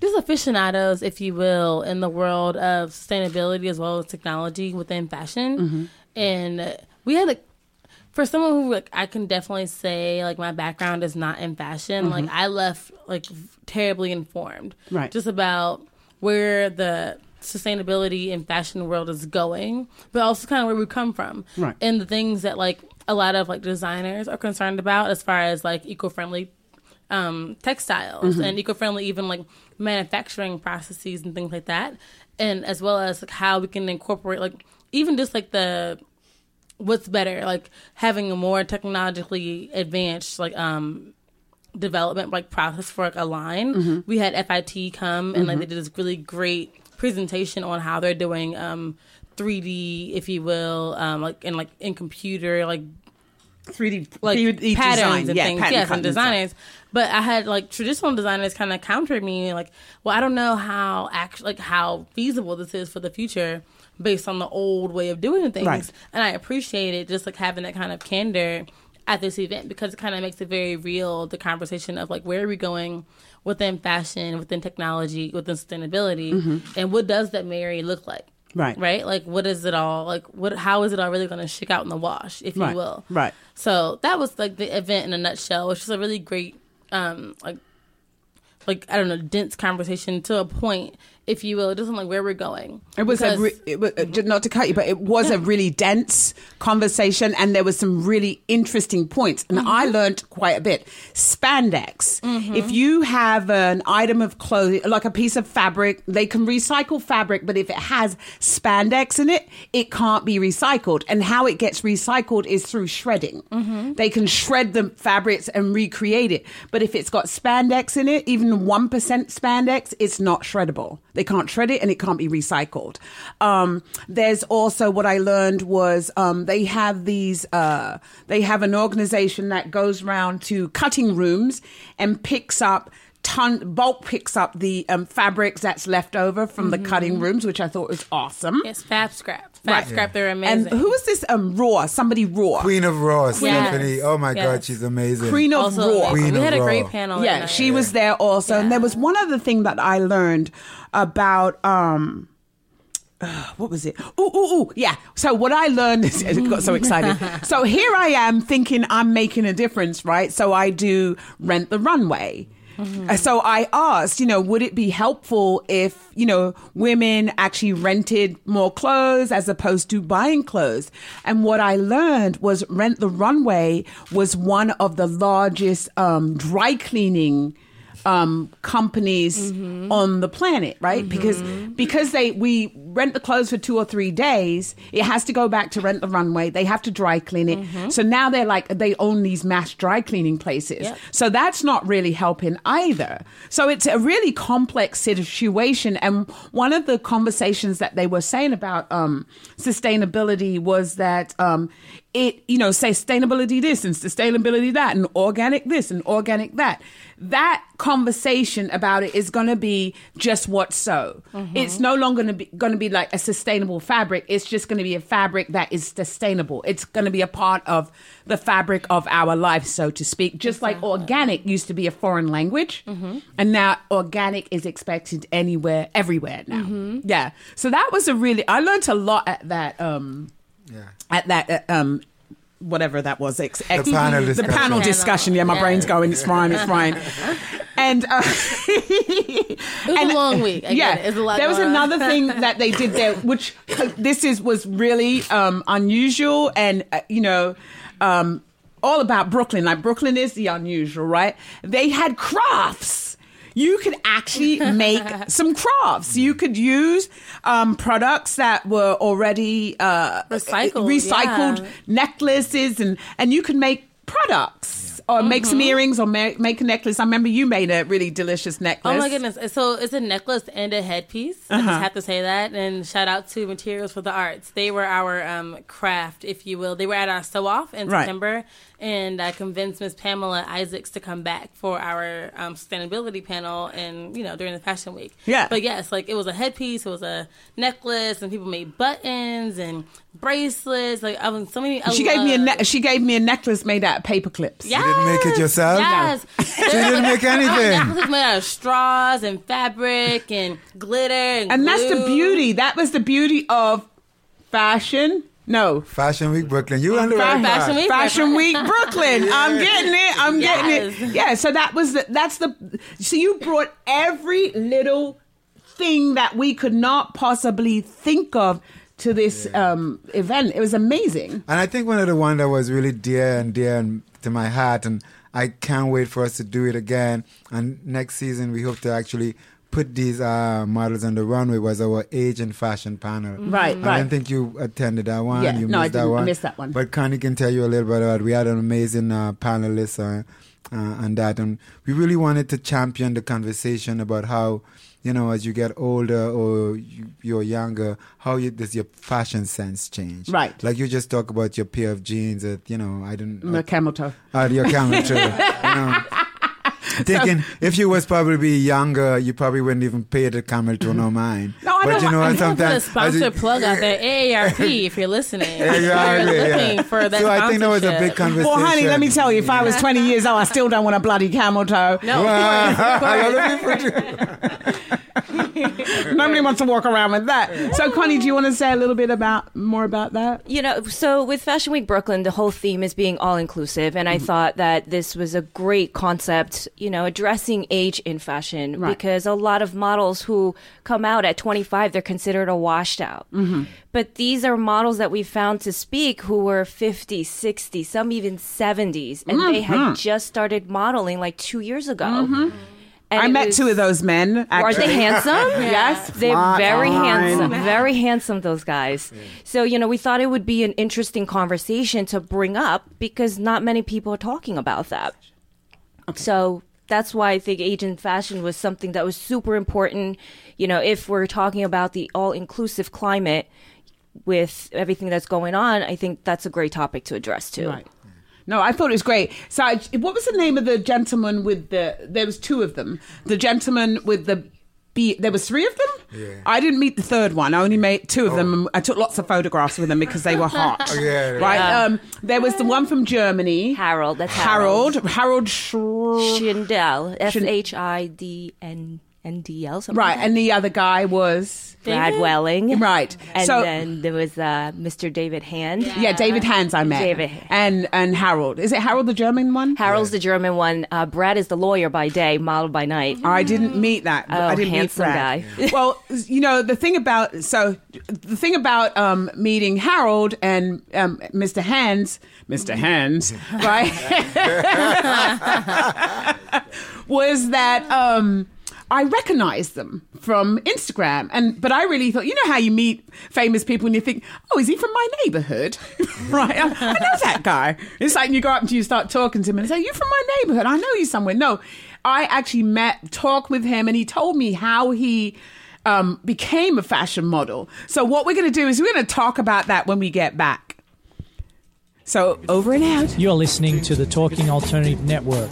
just aficionados, if you will, in the world of sustainability as well as technology within fashion. And we had for someone who, like, I can definitely say, like, my background is not in fashion. Like, I left, like, terribly informed. Right. Just about where the sustainability in fashion world is going, but also kind of where we come from. Right. And the things that, like, a lot of, like, designers are concerned about as far as, like, eco-friendly textiles and eco-friendly even, like, manufacturing processes and things like that. And as well as, like, how we can incorporate, like, even just, like, what's better, like having a more technologically advanced like development like process for like a line. We had FIT come and like they did this really great presentation on how they're doing 3D, if you will, like in computer like 3D like 3D patterns design. and things, pattern yes, cutting and designers. But I had like traditional designers kind of counter me like, well, I don't know how how feasible this is for the future based on the old way of doing things. Right. And I appreciate it just like having that kind of candor at this event because it kind of makes it very real, the conversation of like where are we going within fashion, within technology, within sustainability, and what does that marry look like? Right? Like what is it all like how is it all really going to shake out in the wash, if you will? Right. So that was like the event in a nutshell, which is a really great like I don't know, dense conversation to a point, if you will. It doesn't like where we're going. It was not to cut you, but it was a really dense conversation, and there was some really interesting points, and I learned quite a bit. Spandex. If you have an item of clothing, like a piece of fabric, they can recycle fabric, but if it has spandex in it, it can't be recycled. And how it gets recycled is through shredding. They can shred the fabrics and recreate it, but if it's got spandex in it, even 1% spandex, it's not shreddable. They can't shred it and it can't be recycled. There's also what I learned was they have an organization that goes around to cutting rooms and picks up picks up the fabrics that's left over from the cutting rooms, which I thought was awesome. Yes, Fab Scrap. Scrap, they're amazing. And who was this? Raw. Somebody Raw. Queen of Raw, Yes. Stephanie. Oh my God, she's amazing. Queen of Raw. Queen we had of a great Raw. panel. Yeah, she was there also. And there was one other thing that I learned about what was it? Yeah. So what I learned is, I got so excited. So here I am thinking I'm making a difference, right? So I do Rent the Runway. So I asked, would it be helpful if, women actually rented more clothes as opposed to buying clothes? And what I learned was Rent the Runway was one of the largest dry cleaning companies on the planet, right? Because we rent the clothes for 2 or 3 days, it has to go back to Rent the Runway. They have to dry clean it. So now they own these mass dry cleaning places. Yep. So that's not really helping either. So it's a really complex situation. And one of the conversations that they were saying about sustainability was that sustainability this and sustainability that and organic this and organic that. That conversation about it is going to be just what's so. It's no longer going to be like a sustainable fabric. It's just going to be a fabric that is sustainable. It's going to be a part of the fabric of our life, so to speak. Just like organic used to be a foreign language, and now organic is expected everywhere now. Yeah. So that was I learned a lot at that. At that. Whatever that was, the panel discussion. Yeah, my brain's going. It's fine. And it was a long week. It's a lot. There was another thing that they did there, which was really unusual, and all about Brooklyn. Like Brooklyn is the unusual, right? They had crafts. You could actually make some crafts. You could use products that were already recycled necklaces, and you could make products. Or make some earrings or make a necklace. I remember you made a really delicious necklace. Oh my goodness. So it's a necklace and a headpiece. I just have to say that. And shout out to Materials for the Arts. They were our craft, if you will. They were at our sew-off in September. And I convinced Miss Pamela Isaacs to come back for our sustainability panel and, during the Fashion Week. Yeah. But yes, like it was a headpiece, it was a necklace, and people made buttons and bracelets. Like so many. She gave me a necklace made out of paper clips. Yeah. didn't make it yourself? Yes. So you didn't make anything? Necklaces made out of straws and fabric and glitter and that's the glue. beauty. That was the beauty of fashion. No. Fashion Week Brooklyn. You on the right path. Fashion Week Brooklyn. I'm getting it. I'm getting Yes. it. Yeah, so so you brought every little thing that we could not possibly think of to this event. It was amazing. And I think one of the ones that was really dear to my heart, and I can't wait for us to do it again. And next season, we hope to actually put these models on the runway, was our age and fashion panel. Right, I don't think you attended that one. Yeah, you no, I missed that didn't. one. I missed that one. But Connie can tell you a little bit about it. We had an amazing panelist on that. And we really wanted to champion the conversation about how, you know, as you get older or you're younger, how does your fashion sense change? Right. Like you just talk about your pair of jeans that, you know, I didn't... My camel toe. Your camel toe. You know. Thinking if you was probably younger, you probably wouldn't even pay the camel toe no mind. No, I but know. you know, I'm sometimes put a sponsor plug out there, AARP, if you're listeing. Exactly, If you're looking for that so I think that was a big sponsorship. conversation. Well, honey, let me tell you, if I was 20 years old, I still don't want a bloody camel toe. No, Nobody wants to walk around with that. So, Connie, do you want to say a little bit more about that? You know, so with Fashion Week Brooklyn, the whole theme is being all inclusive. And I thought that this was a great concept, you know, addressing age in fashion. Right. Because a lot of models who come out at 25, they're considered a washed out. But these are models that we found to speak who were 50, 60, some even 70s. And they had just started modeling like 2 years ago. And I it met was- two of those men. Are Actually. they handsome? Yes. They're Fine. very handsome. Very handsome, those guys. So, you know, we thought it would be an interesting conversation to bring up because not many people are talking about that. So that's why I think age in fashion was something that was super important. You know, if we're talking about the all-inclusive climate with everything that's going on, I think that's a great topic to address too. Right. No, I thought it was great. So, what was the name of the gentleman with there was two of them. The gentleman with there was three of them? Yeah. I didn't meet the third one. I only met two of them. I took lots of photographs with them because they were hot. Right? There was the one from Germany. Harold. That's Harold Schindel. SHIDNDL. Something Right, like that. and the other guy was... Brad Welling. Right. And So- then there was Mr. David Hand. Yeah, David Hands I met. David. And Harold. Is it Harold the German one? Harold's the German one. Brad is the lawyer by day, model by night. I didn't meet that. Oh, I didn't handsome meet Brad. guy. Well, you know, the thing about meeting Harold and Mr. Hands, right? was that I recognized them from Instagram, but I really thought, you know how you meet famous people and you think, oh, is he from my neighborhood? Right? I know that guy. It's like you go up and you start talking to him and say, you from my neighborhood? I know you somewhere. No, I actually talked with him, and he told me how he became a fashion model. So what we're going to do is we're going to talk about that when we get back. So over and out. You're listening to the Talking Alternative Network.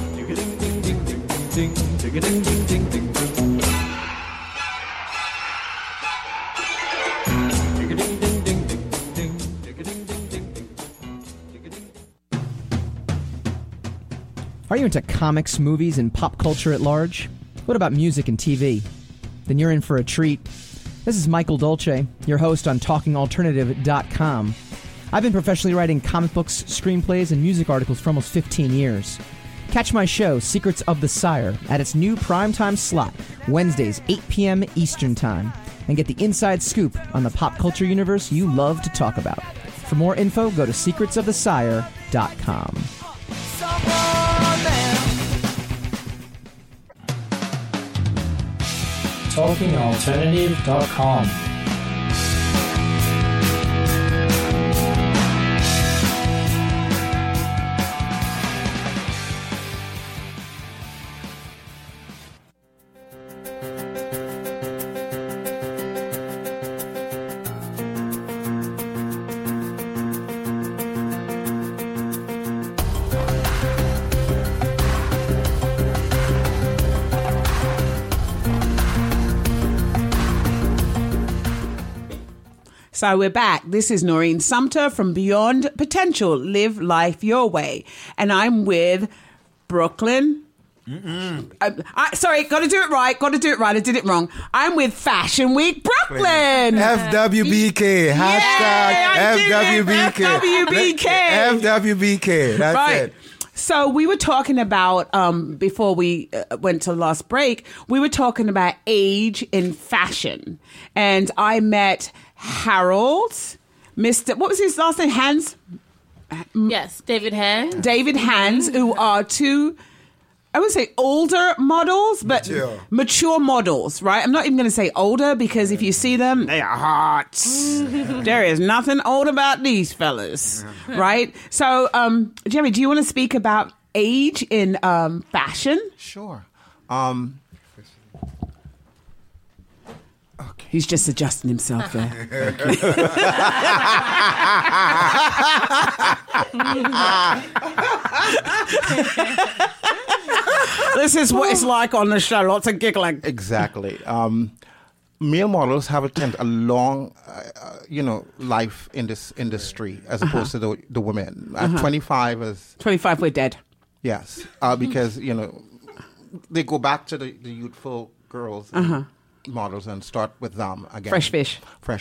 Are you into comics, movies, and pop culture at large? What about music and TV? Then you're in for a treat. This is Michael Dolce, your host on TalkingAlternative.com. I've been professionally writing comic books, screenplays, and music articles for almost 15 years. Catch my show, Secrets of the Sire, at its new primetime slot, Wednesdays, 8 p.m. Eastern Time, and get the inside scoop on the pop culture universe you love to talk about. For more info, go to secretsofthesire.com. TalkingAlternative.com. So we're back. This is Noreen Sumter from Beyond Potential, Live Life Your Way. And I'm with Brooklyn. Sorry, got to do it right. I did it wrong. I'm with Fashion Week Brooklyn. FWBK. FWBK. That's right. it. So we were talking about, before we went to last break, we were talking about age in fashion. And I met Harold, Mr. What was his last name? Hans? Yes, David Hans. David Hans, who are two, I would say older models, but mature models, right? I'm not even going to say older because if you see them, they are hot. There is nothing old about these fellas, right? So, Jerry, do you want to speak about age in fashion? Sure. He's just adjusting himself there. This is what it's like on the show. Lots of giggling. Exactly. Male models have a long, life in this industry as opposed to the women. At 25 we're dead. Yes, because they go back to the youthful girls. Models and start with them again. Fresh fish.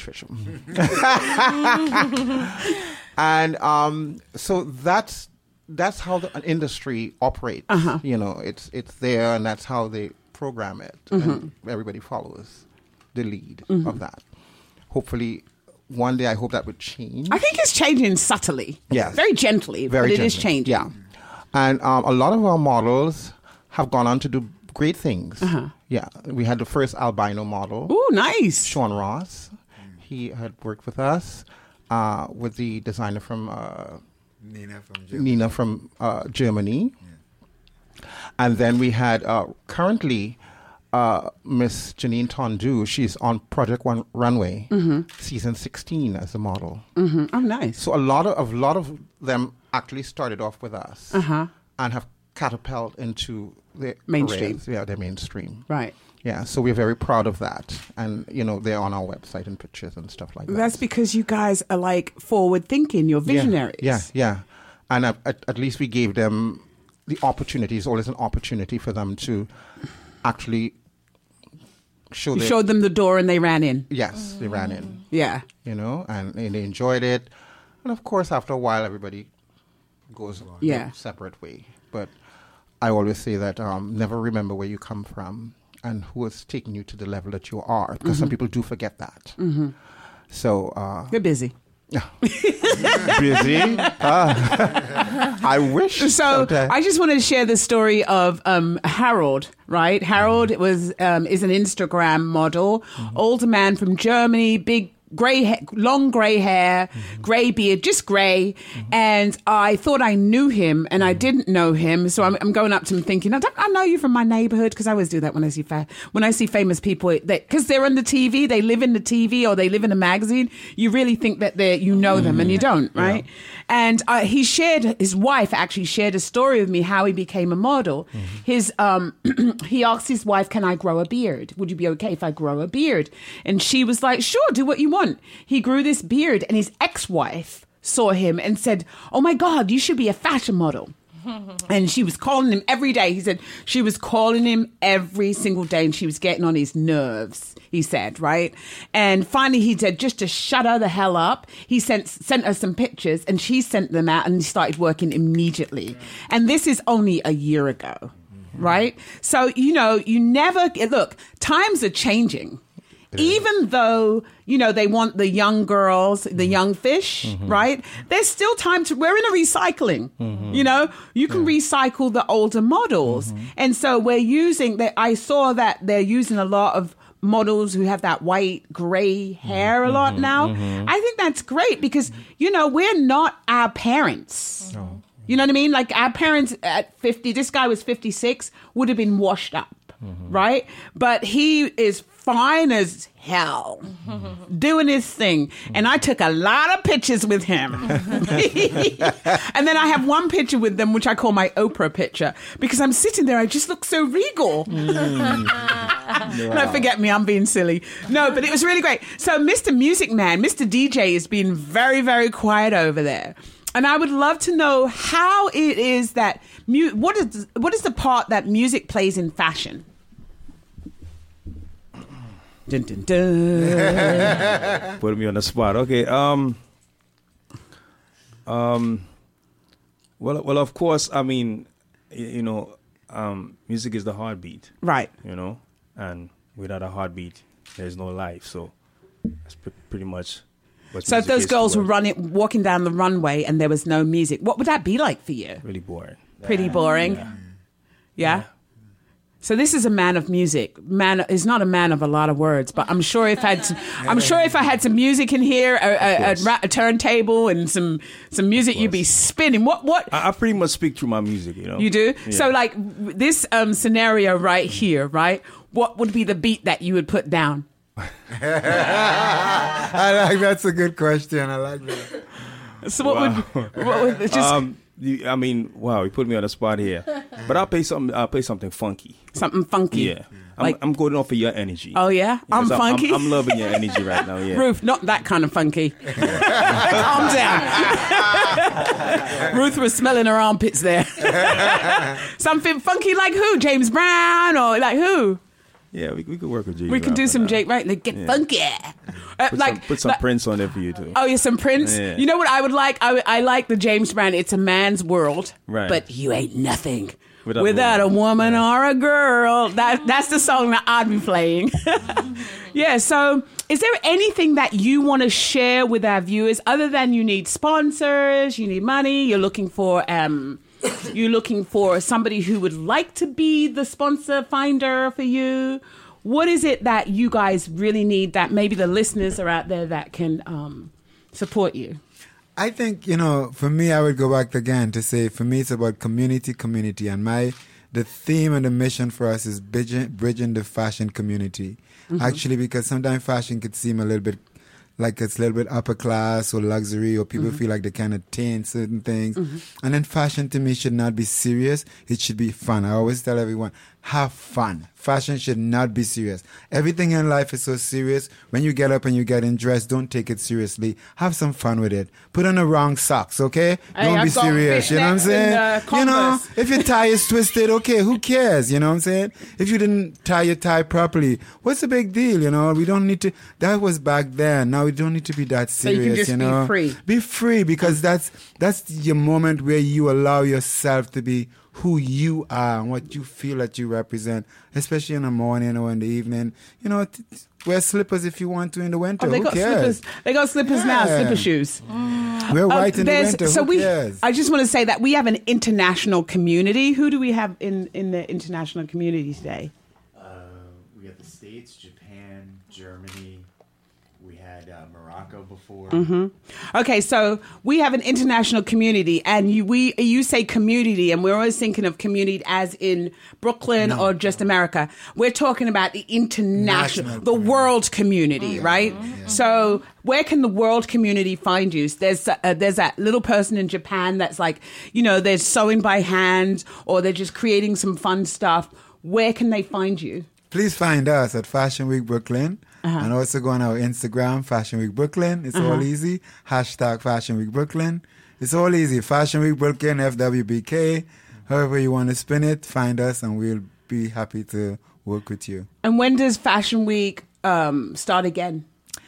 And so that's how the industry operates. It's there, and that's how they program it, and everybody follows the lead of that. Hopefully, one day I hope that would change. I think it's changing subtly. Yes, very gently, but it is changing. Yeah, and a lot of our models have gone on to do great things. Yeah, we had the first albino model. Oh, nice. Sean Ross. He had worked with us, with the designer from Nina from Germany. Yeah. And then we had currently Miss Janine Tondu. She's on Project One Runway, season 16 as a model. Oh, nice. So a lot of them actually started off with us and have catapulted into the mainstream. Careers. Yeah, they're mainstream. Right. Yeah, so we're very proud of that. And, they're on our website and pictures and stuff like that. That's because you guys are like forward thinking. You're visionaries. Yeah. And at least we gave them the opportunity. It's always an opportunity for them to actually show You showed them the door and they ran in. Yes, they ran in. Yeah. And they enjoyed it. And of course, after a while, everybody goes their separate way. But I always say that never remember where you come from and who is taking you to the level that you are, because some people do forget that. So you're busy. Busy? I wish. So someday. I just wanted to share the story of Harold. Right, Harold is an Instagram model, older man from Germany, big. Long grey hair, grey beard, just grey. And I thought I knew him and I didn't know him. So I'm going up to him thinking, I know you from my neighborhood, because I always do that when I see famous people, because they're on the TV, they live in the TV or they live in a magazine. You really think that you know them and you don't, right? Yeah. And his wife actually shared a story with me how he became a model. He asked his wife, can I grow a beard? Would you be okay if I grow a beard? And she was like, sure, do what you want. He grew this beard and his ex-wife saw him and said, oh my God, you should be a fashion model. And she was calling him every day. He said she was calling him every single day and she was getting on his nerves, he said, right? And finally he said, just to shut her the hell up, he sent her some pictures and she sent them out and he started working immediately. And this is only a year ago, right? So, you never, look, times are changing. Even though, they want the young girls, the young fish, right? There's still time we're in a recycling, you can recycle the older models. And so I saw that they're using a lot of models who have that white, gray hair a lot now. I think that's great because, we're not our parents. No. You know what I mean? Like our parents at 50, this guy was 56, would have been washed up, right? But he is fine as hell, doing his thing. And I took a lot of pictures with him. And then I have one picture with them, which I call my Oprah picture, because I'm sitting there, I just look so regal. No, forget me. I'm being silly. No, but it was really great. So Mr. Music Man, Mr. DJ has been very, very quiet over there. And I would love to know how it is that, what is the part that music plays in fashion? Dun, dun, dun. Put me on the spot. Okay. Well, of course, I mean, music is the heartbeat. Right. And without a heartbeat, there's no life. So that's pretty much what So if music those is girls to were us. walking down the runway and there was no music, what would that be like for you? Really boring. Pretty boring. Yeah? So this is a man of music. Man is not a man of a lot of words, but I'm sure if I had some music in here, a turntable and some music, you'd be spinning. What? I pretty much speak through my music, You do? Yeah. So like this scenario right here, right? What would be the beat that you would put down? That's a good question. I like that. So what would just I mean, wow, you put me on the spot here. But I'll play something funky. Something funky. Yeah. I'm going off of your energy. Oh yeah? I'm funky? I'm loving your energy right now, yeah. Ruth, not that kind of funky. Calm down. Ruth was smelling her armpits there. Something funky like who? James Brown or like who? Yeah, we could work with Jake. We could do some Jake, right? Like, get funky. Put some Prince on there for you too. Oh, yeah, some Prince. Yeah. You know what I would like? I like the James Brown. It's a man's world, right? But you ain't nothing without a woman or a girl. That's the song that I'd be playing. Yeah. So, is there anything that you want to share with our viewers other than you need sponsors, you need money, you're looking for somebody who would like to be the sponsor finder for you? What is it that you guys really need that maybe the listeners are out there that can support you? I think, for me, I would go back again to say, for me, it's about community. And the theme and the mission for us is bridging the fashion community. Mm-hmm. Actually, because sometimes fashion could seem a little bit like it's a little bit upper class or luxury, or people feel like they kind of taint certain things. Mm-hmm. And then fashion to me should not be serious. It should be fun. I always tell everyone, have fun. Fashion should not be serious. Everything in life is so serious. When you get up and you get dressed, don't take it seriously. Have some fun with it. Put on the wrong socks, okay? Don't be serious. You know what I'm saying? If your tie is twisted, okay, who cares? You know what I'm saying? If you didn't tie your tie properly, what's the big deal? We don't need to. That was back then. Now we don't need to be that serious. So you can just be free. Be free, because that's your moment where you allow yourself to be who you are and what you feel that you represent, especially in the morning or in the evening. Wear slippers if you want to in the winter. They who got cares? slippers. They got slippers now, slipper shoes. We're white in the winter. So who cares? I just want to say that we have an international community. Who do we have in the international community today? We have the States, Japan, Germany. We had Morocco before. Mm-hmm. Okay, so we have an international community, and you say community, and we're always thinking of community as in Brooklyn or just America. We're talking about the international, the world community, right? Yeah. So where can the world community find you? There's that little person in Japan that's like, they're sewing by hand, or they're just creating some fun stuff. Where can they find you? Please find us at Fashion Week Brooklyn. And also go on our Instagram, Fashion Week Brooklyn. It's all easy. # Fashion Week Brooklyn. It's all easy. Fashion Week Brooklyn, FWBK. However you want to spin it, find us and we'll be happy to work with you. And when does Fashion Week start again?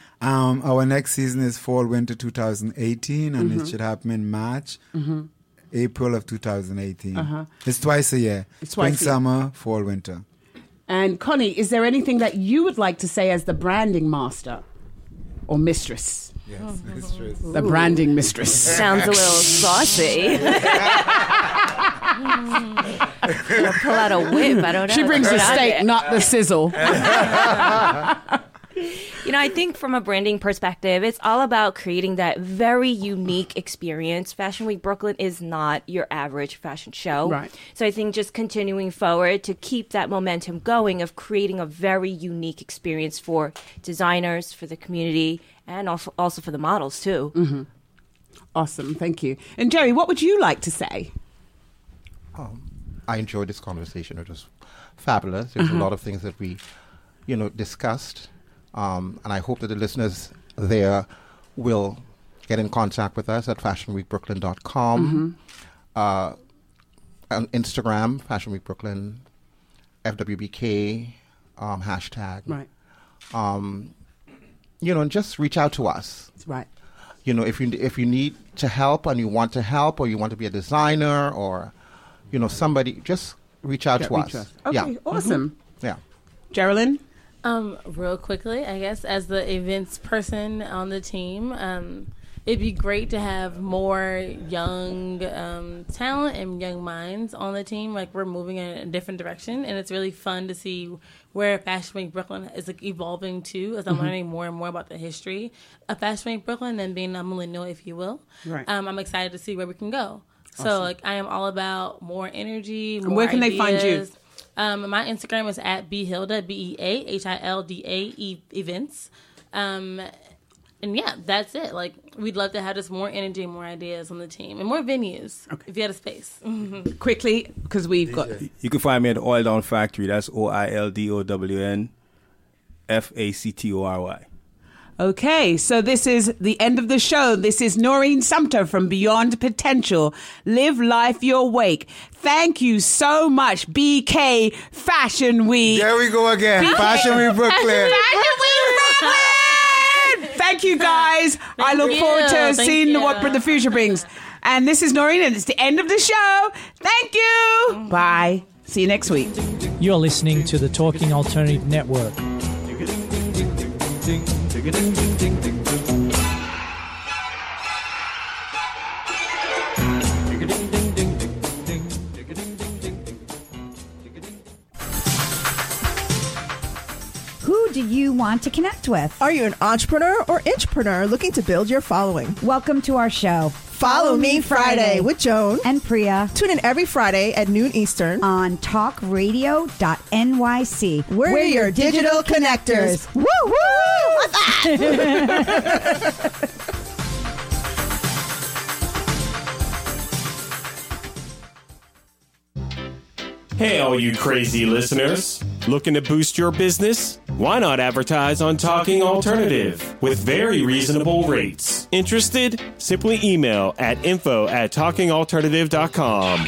Our next season is Fall Winter 2018, and it should happen in March, April of 2018. It's twice a year. Spring, summer, fall, winter. And Connie, is there anything that you would like to say as the branding master or mistress? Yes, mistress. The branding mistress. Sounds a little saucy. I'll pull out a whip. I don't know. She brings the steak, not the sizzle. I think from a branding perspective, it's all about creating that very unique experience. Fashion Week Brooklyn is not your average fashion show. Right. So I think just continuing forward to keep that momentum going of creating a very unique experience for designers, for the community, and also for the models, too. Mm-hmm. Awesome. Thank you. And Jerry, what would you like to say? I enjoyed this conversation. It was fabulous. There's a lot of things that we discussed. And I hope that the listeners there will get in contact with us at fashionweekbrooklyn.com. On Instagram, Fashion Week Brooklyn, FWBK, hashtag. Right. And just reach out to us. Right. If you need to help and you want to help, or you want to be a designer, or somebody, just reach out to us. Okay, awesome. Yeah. Geraldine? Real quickly, I guess, as the events person on the team, it'd be great to have more young talent and young minds on the team. Like, we're moving in a different direction, and it's really fun to see where Fashion Week Brooklyn is evolving to, as I'm learning more and more about the history of Fashion Week Brooklyn and being a millennial, if you will. Right. I'm excited to see where we can go. Awesome. So, I am all about more energy, more where can ideas. they find you? My Instagram is at Behilda, BEAHILDA events. And yeah, that's it. We'd love to have just more energy, more ideas on the team, and more venues if you had a space. Quickly, because we've got... You can find me at Oil Down Factory. That's OILDOWN FACTORY. Okay, so this is the end of the show. This is Noreen Sumter from Beyond Potential. Live life your wake. Thank you so much, BK Fashion Week. There we go again. Fashion Week Brooklyn. Fashion Week Brooklyn. Thank you, guys. I look forward to seeing what the future brings. And this is Noreen, and it's the end of the show. Thank you. Bye. See you next week. You're listening to the Talking Alternative Network. Who do you want to connect with? Are you an entrepreneur or intrapreneur looking to build your following? Welcome to our show. Follow Me Friday with Joan and Priya. Tune in every Friday at noon Eastern on talkradio.nyc. We're your digital connectors. Woo woo! What's that? Hey, all you crazy listeners. Looking to boost your business? Why not advertise on Talking Alternative with very reasonable rates? Interested? Simply email at info@talkingalternative.com.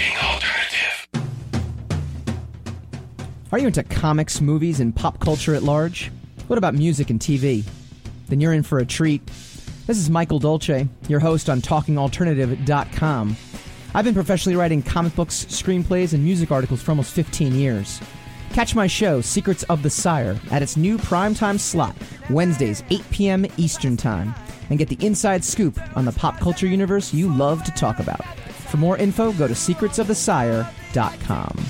Are you into comics, movies, and pop culture at large? What about music and TV? Then you're in for a treat. This is Michael Dolce, your host on TalkingAlternative.com. I've been professionally writing comic books, screenplays, and music articles for almost 15 years. Catch my show, Secrets of the Sire, at its new primetime slot, Wednesdays, 8 p.m. Eastern Time, and get the inside scoop on the pop culture universe you love to talk about. For more info, go to secretsofthesire.com.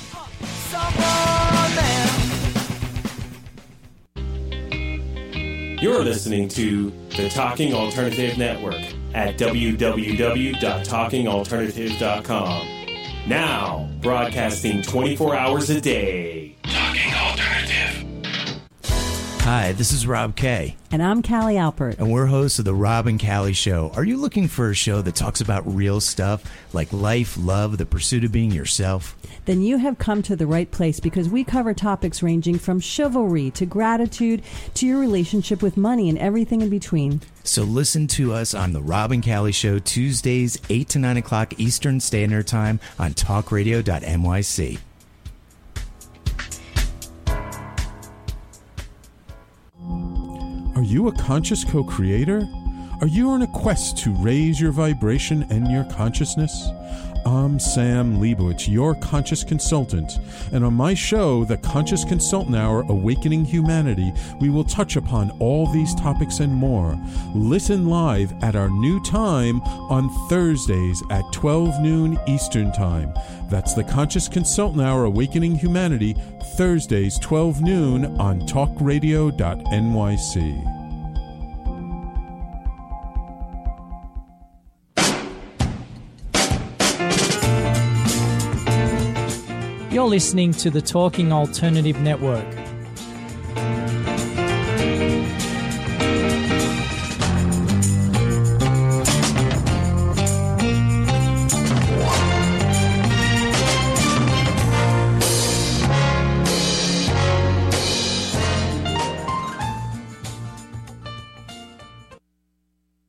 You're listening to the Talking Alternative Network at www.talkingalternative.com. Now, broadcasting 24 hours a day. Talking Alternative. Hi, this is Rob Kay. And I'm Callie Alpert. And we're hosts of The Rob and Callie Show. Are you looking for a show that talks about real stuff like life, love, the pursuit of being yourself? Then you have come to the right place, because we cover topics ranging from chivalry to gratitude to your relationship with money and everything in between. So listen to us on The Rob and Callie Show, Tuesdays, 8 to 9 o'clock Eastern Standard Time on talkradio.nyc. Are you a conscious co-creator? Are you on a quest to raise your vibration and your consciousness? I'm Sam Leibowitz, your conscious consultant, and on my show, The Conscious Consultant Hour, Awakening Humanity, we will touch upon all these topics and more. Listen live at our new time on Thursdays at 12 noon Eastern Time. That's The Conscious Consultant Hour, Awakening Humanity, Thursdays 12 noon on talkradio.nyc. You're listening to the Talking Alternative Network.